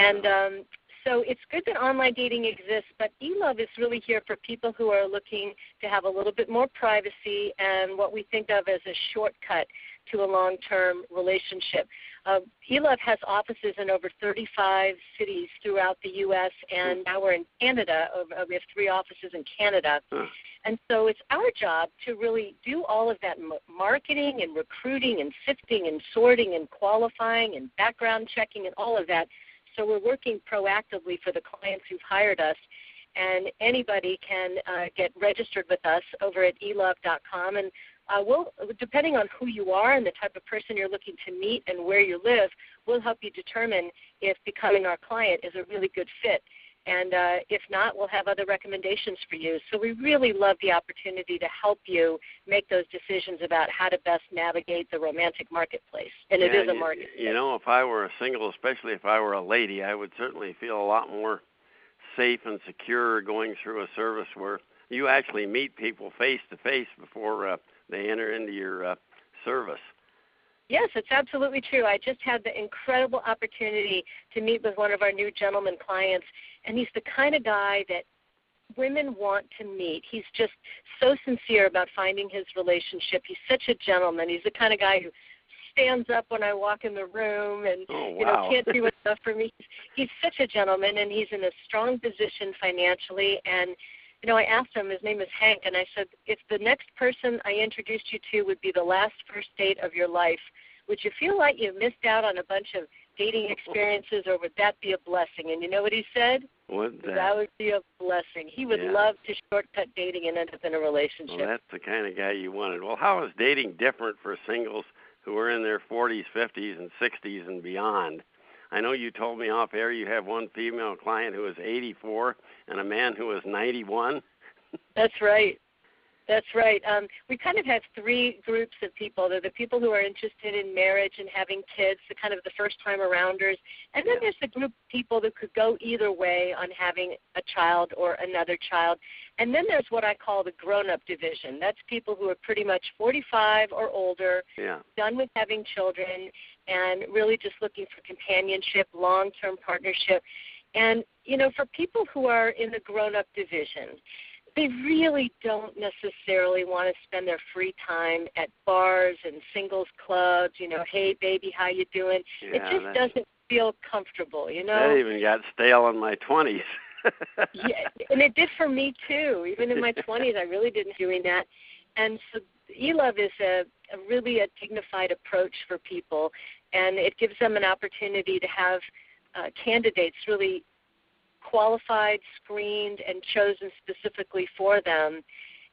And so it's good that online dating exists, but eLove is really here for people who are looking to have a little bit more privacy and what we think of as a shortcut to a long-term relationship. eLove has offices in over 35 cities throughout the U.S., and now we're in Canada. We have 3 offices in Canada. And so it's our job to really do all of that marketing and recruiting and sifting and sorting and qualifying and background checking and all of that. So we're working proactively for the clients who've hired us. And anybody can get registered with us over at elove.com. And we'll, depending on who you are and the type of person you're looking to meet and where you live, we'll help you determine if becoming our client is a really good fit. And if not, we'll have other recommendations for you. So we really love the opportunity to help you make those decisions about how to best navigate the romantic marketplace. And it is a marketplace. You know, if I were a single, especially if I were a lady, I would certainly feel a lot more safe and secure going through a service where you actually meet people face-to-face before they enter into your service. Yes, it's absolutely true. I just had the incredible opportunity to meet with one of our new gentleman clients, and he's the kind of guy that women want to meet. He's just so sincere about finding his relationship. He's such a gentleman. He's the kind of guy who stands up when I walk in the room and can't do enough for me. He's such a gentleman, and he's in a strong position financially. And I asked him, his name is Hank, and I said, if the next person I introduced you to would be the last first date of your life, would you feel like you missed out on a bunch of dating experiences, or would that be a blessing? And you know what he said? That would be a blessing. He would love to shortcut dating and end up in a relationship. Well, that's the kind of guy you wanted. Well, how is dating different for singles who are in their 40s, 50s, and 60s and beyond? I know you told me off air you have one female client who is 84 and a man who is 91. That's right. That's right. We kind of have 3 groups of people. They're the people who are interested in marriage and having kids, the kind of the first-time-arounders. And then there's the group of people that could go either way on having a child or another child. And then there's what I call the grown-up division. That's people who are pretty much 45 or older, done with having children, and really just looking for companionship, long-term partnership. And, for people who are in the grown-up division, they really don't necessarily want to spend their free time at bars and singles clubs, hey, baby, how you doing? It just doesn't feel comfortable, That even got stale in my 20s. Yeah, and it did for me, too. Even in my 20s, I really didn't doing that. And so eLove is a really a dignified approach for people, and it gives them an opportunity to have candidates really qualified, screened, and chosen specifically for them.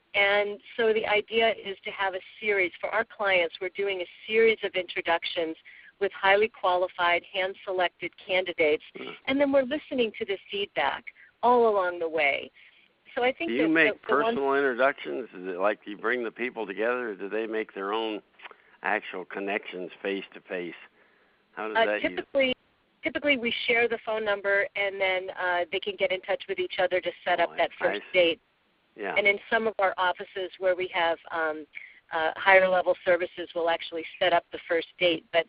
And so the idea is to have a series. For our clients, we're doing a series of introductions with highly qualified, hand-selected candidates, and then we're listening to the feedback all along the way. So I think do you make personal introductions? Is it like you bring the people together, or do they make their own actual connections face-to-face? How does that Typically, we share the phone number, and then they can get in touch with each other to set up that first date. Yeah. And in some of our offices where we have higher-level services, we'll actually set up the first date. But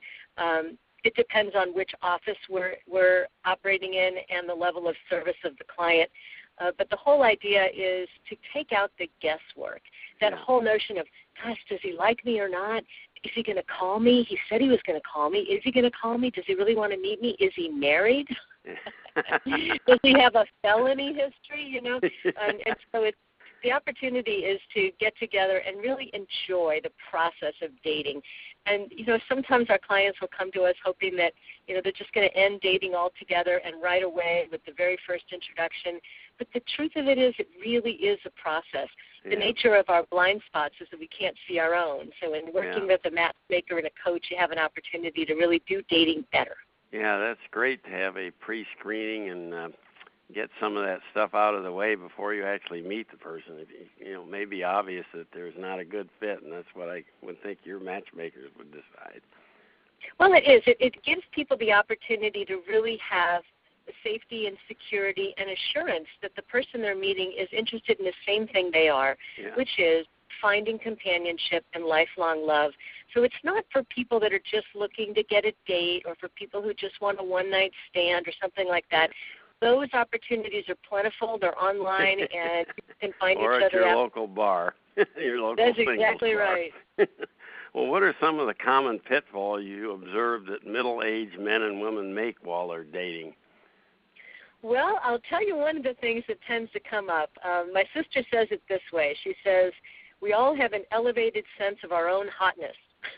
it depends on which office we're operating in and the level of service of the client. But the whole idea is to take out the guesswork, that whole notion of, gosh, does he like me or not? is he going to call me? He said he was going to call me. Is he going to call me? Does he really want to meet me? Is he married? Does he have a felony history? You know, and so it's, the opportunity is to get together and really enjoy the process of dating. And, you know, sometimes our clients will come to us hoping that, you know, they're just going to end dating altogether and right away with the very first introduction. But the truth of it is, it really is a process. The nature of our blind spots is that we can't see our own. So in working with a matchmaker and a coach, you have an opportunity to really do dating better. Yeah, that's great to have a pre-screening and get some of that stuff out of the way before you actually meet the person. You know, it may be obvious that there's not a good fit, and that's what I would think your matchmakers would decide. Well, it is. It gives people the opportunity to really have the safety and security and assurance that the person they're meeting is interested in the same thing they are, which is finding companionship and lifelong love. So it's not for people that are just looking to get a date or for people who just want a one-night stand or something like that. Those opportunities are plentiful. They're online, and you can find each other or at your local bar. Your local That's exactly bar. Right. Well, what are some of the common pitfalls you observe that middle-aged men and women make while they're dating? Well, I'll tell you one of the things that tends to come up. My sister says it this way. She says, we all have an elevated sense of our own hotness.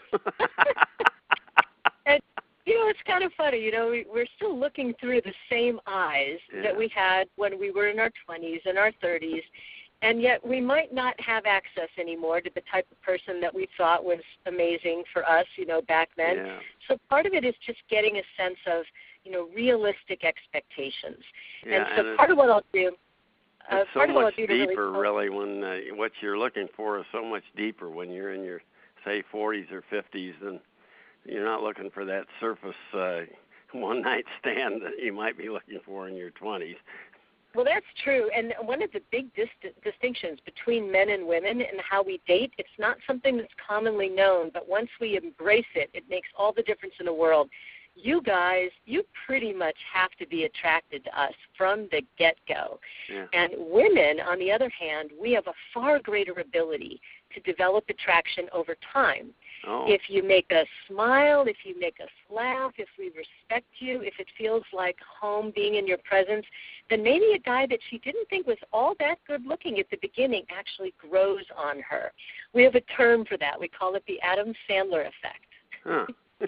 And, you know, it's kind of funny. You know, we're still looking through the same eyes that we had when we were in our 20s and our 30s, and yet we might not have access anymore to the type of person that we thought was amazing for us, you know, back then. Yeah. So part of it is just getting a sense of, you know, realistic expectations. Yeah, and so part of what I'll do, it's so part of what much I'll do to deeper, really, when what you're looking for is so much deeper when you're in your, say, 40s or 50s, than you're not looking for that surface one-night stand that you might be looking for in your 20s. Well, that's true. And one of the big distinctions between men and women and how we date, it's not something that's commonly known, but once we embrace it, it makes all the difference in the world. You guys, you pretty much have to be attracted to us from the get-go. Yeah. And women, on the other hand, we have a far greater ability to develop attraction over time. Oh. If you make us smile, if you make us laugh, if we respect you, if it feels like home being in your presence, then maybe a guy that she didn't think was all that good looking at the beginning actually grows on her. We have a term for that. We call it the Adam Sandler effect. Huh.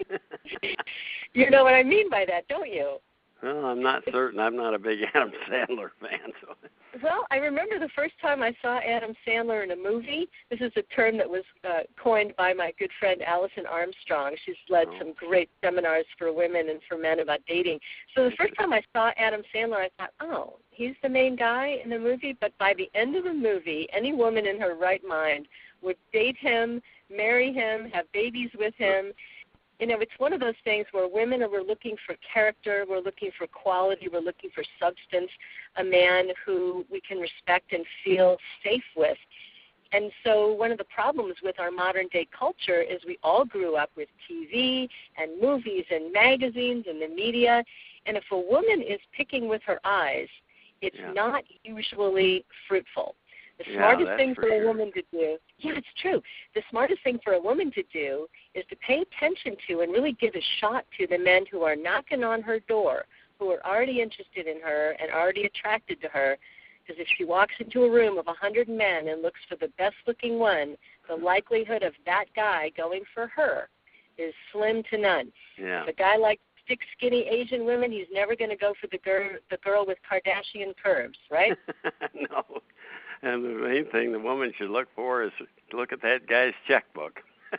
You know what I mean by that, don't you? Well, I'm not certain. I'm not a big Adam Sandler fan. So. Well, I remember the first time I saw Adam Sandler in a movie. This is a term that was coined by my good friend Allison Armstrong. She's led some great seminars for women and for men about dating. So the first time I saw Adam Sandler, I thought, oh, he's the main guy in the movie. But by the end of the movie, any woman in her right mind would date him, marry him, have babies with him. You know, it's one of those things where women we're looking for character, we're looking for quality, we're looking for substance, a man who we can respect and feel safe with. And so one of the problems with our modern day culture is we all grew up with TV and movies and magazines and the media. And if a woman is picking with her eyes, it's not usually fruitful. The smartest thing for a woman to do, it's true. The smartest thing for a woman to do is to pay attention to and really give a shot to the men who are knocking on her door, who are already interested in her and already attracted to her. Because if she walks into a room of 100 men and looks for the best-looking one, the likelihood of that guy going for her is slim to none. Yeah. If a guy likes thick, skinny Asian women, he's never going to go for the girl with Kardashian curves, right? No. And the main thing the woman should look for is look at that guy's checkbook.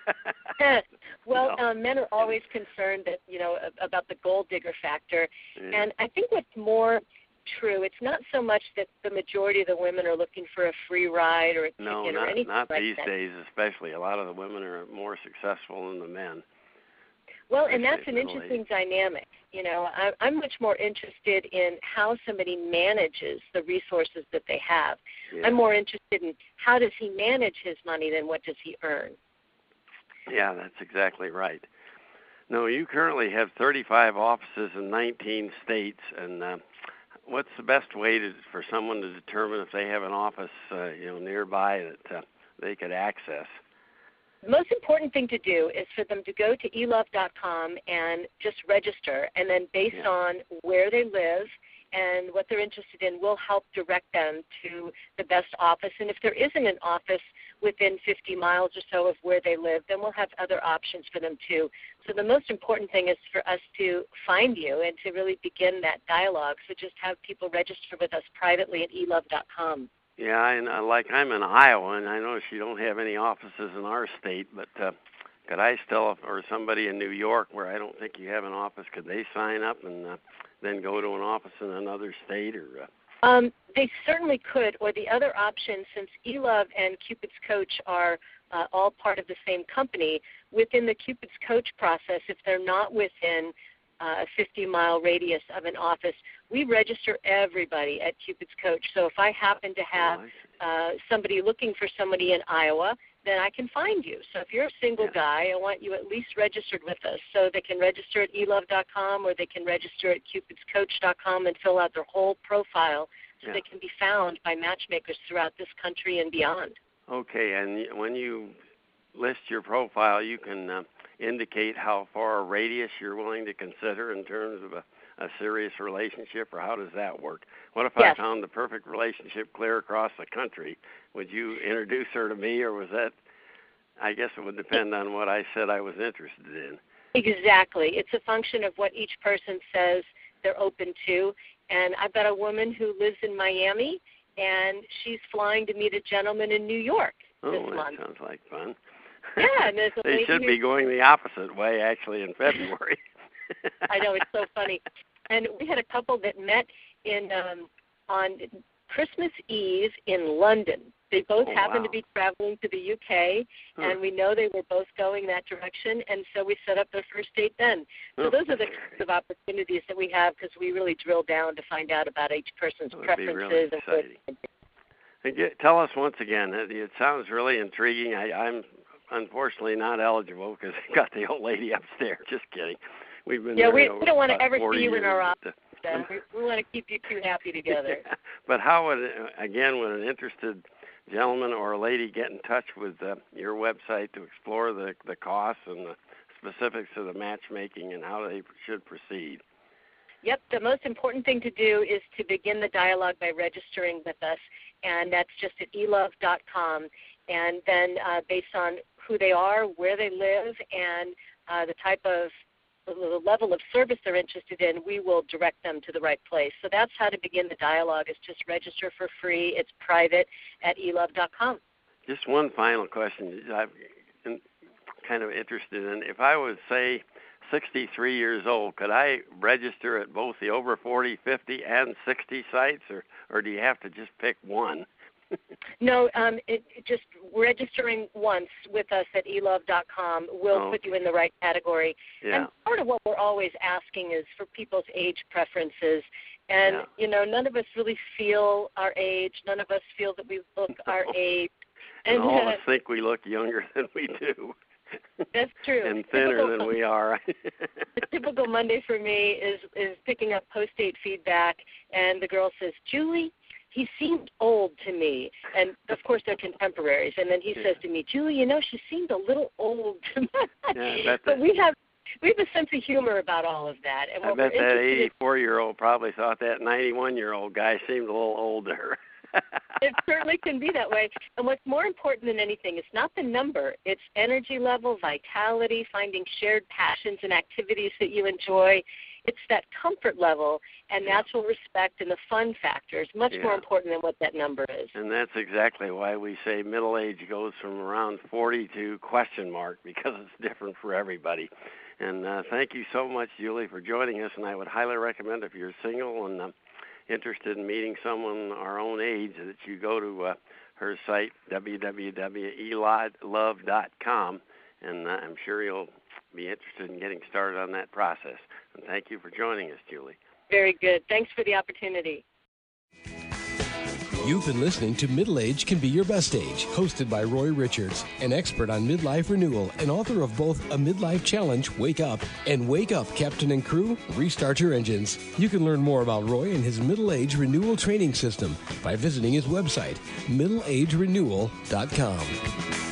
Well, men are always concerned that, you know, about the gold digger factor. Yeah. And I think what's more true, it's not so much that the majority of the women are looking for a free ride or a ticket or anything like that. No, not these days especially. A lot of the women are more successful than the men. Well, and that's an interesting dynamic. You know, I'm much more interested in how somebody manages the resources that they have. Yeah. I'm more interested in how does he manage his money than what does he earn. Yeah, that's exactly right. No, you currently have 35 offices in 19 states, and what's the best way for someone to determine if they have an office, nearby that they could access? The most important thing to do is for them to go to elove.com and just register, and then based on where they live and what they're interested in, we'll help direct them to the best office. And if there isn't an office within 50 miles or so of where they live, then we'll have other options for them too. So the most important thing is for us to find you and to really begin that dialogue. So just have people register with us privately at elove.com. Yeah, and I'm in Iowa, and I notice you don't have any offices in our state, but could I still, or somebody in New York where I don't think you have an office, could they sign up and then go to an office in another state? Or they certainly could, or the other option, since eLove and Cupid's Coach are all part of the same company, within the Cupid's Coach process, if they're not within a 50-mile radius of an office, we register everybody at Cupid's Coach. So if I happen to have somebody looking for somebody in Iowa, then I can find you. So if you're a single guy, I want you at least registered with us. So they can register at elove.com, or they can register at cupidscoach.com and fill out their whole profile so they can be found by matchmakers throughout this country and beyond. Okay, and when you list your profile, you can indicate how far a radius you're willing to consider in terms of a serious relationship, or how does that work? What if I found the perfect relationship clear across the country? Would you introduce her to me, or was that, I guess it would depend on what I said I was interested in. Exactly. It's a function of what each person says they're open to. And I've got a woman who lives in Miami, and she's flying to meet a gentleman in New York this month. Sounds like fun. Yeah, and there's a they should be going the opposite way, actually, in February. I know, it's so funny. And we had a couple that met in on Christmas Eve in London. They both happened to be traveling to the UK, and we know they were both going that direction, and so we set up their first date then. So those are the kinds of opportunities that we have, because we really drill down to find out about each person's preferences. Really exciting. Tell us once again. It sounds really intriguing. I'm unfortunately not eligible because I got the old lady upstairs. Just kidding. We've been we don't want to ever see you years. In our office. We want to keep you two happy together. But how would an interested gentleman or lady get in touch with your website to explore the costs and the specifics of the matchmaking and how they should proceed? Yep, the most important thing to do is to begin the dialogue by registering with us, and that's just at elove.com. And then based on who they are, where they live, and the type of the level of service they're interested in, we will direct them to the right place. So that's how to begin the dialogue, is just register for free. It's private at elove.com. Just one final question I'm kind of interested in. If I was, say, 63 years old, could I register at both the over 40, 50, and 60 sites, or do you have to just pick one? No, just registering once with us at elove.com will put you in the right category. Yeah. And part of what we're always asking is for people's age preferences. And, none of us really feel our age. None of us feel that we look our age. And all of us think we look younger than we do. That's true. And thinner than we are. The typical Monday for me is picking up post-date feedback, and the girl says, Julie, he seemed old to me. And, of course, they're contemporaries. And then he says to me, Julie, she seemed a little old to me. But we have a sense of humor about all of that. And I bet that 84-year-old probably thought that 91-year-old guy seemed a little old to her. It certainly can be that way. And what's more important than anything is not the number. It's energy level, vitality, finding shared passions and activities that you enjoy. It's that comfort level and natural respect and the fun factors, much more important than what that number is. And that's exactly why we say middle age goes from around 40 to question mark, because it's different for everybody. And thank you so much, Julie, for joining us. And I would highly recommend, if you're single and interested in meeting someone our own age, that you go to her site, www.elove.com, and I'm sure you'll be interested in getting started on that process. And thank you for joining us, Julie. Very good. Thanks for the opportunity. You've been listening to Middle Age Can Be Your Best Age, hosted by Roy Richards, an expert on midlife renewal and author of both A Midlife Challenge, Wake Up, and Wake Up, Captain and Crew, Restart Your Engines. You can learn more about Roy and his middle age renewal training system by visiting his website, middleagerenewal.com.